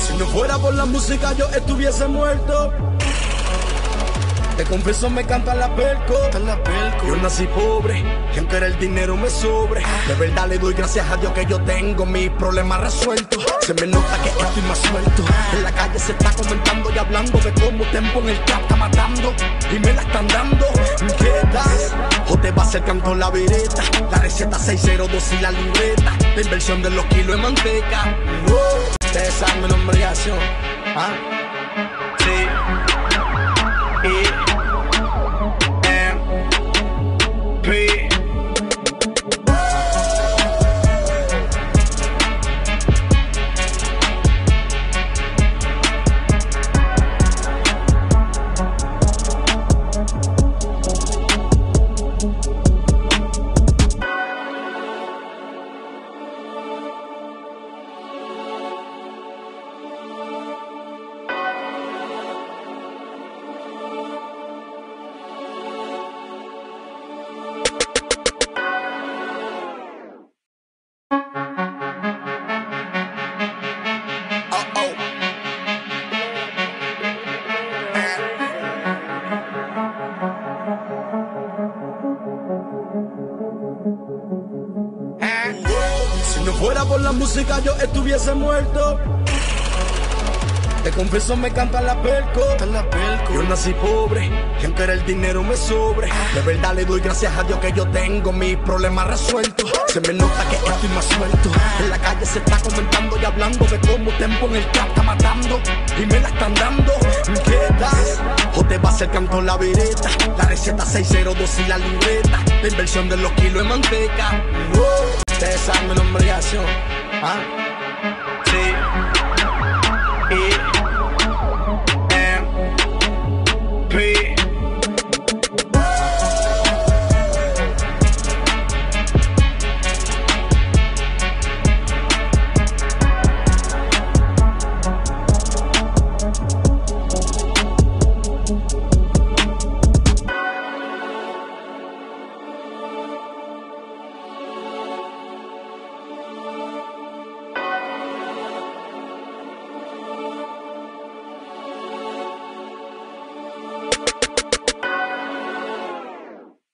Si no fuera por la música yo estuviese muerto. Te confieso me canta la perco. Yo nací pobre, que aunque era el dinero me sobre. De verdad le doy gracias a Dios que yo tengo mis problemas resueltos. Se me nota que estoy más suelto. En la calle se está comentando y hablando de cómo Tempo en el trap está matando y me la están dando. ¿Qué tal? O te va a hacer canto la vereta, la receta 602 y la libreta, la inversión de los kilos de manteca. Ustedes saben mi nombre ya, ¿sí? ¿Ah? Sí. E-M-P. Si no fuera por la música yo estuviese muerto. Te confieso me canta la perco. Yo nací pobre, que aunque era el dinero me sobre. De verdad le doy gracias a Dios que yo tengo mis problemas resueltos. Se me nota que estoy más suelto. En la calle se está comentando y hablando de cómo Tempo en el trap está matando y me la están dando. ¿Qué tal? O te va a hacer canto la vereta, la receta 602 y la libreta, la inversión de los kilos de manteca. Ustedes saben mi nombre ya, ¿sí? ¿Ah?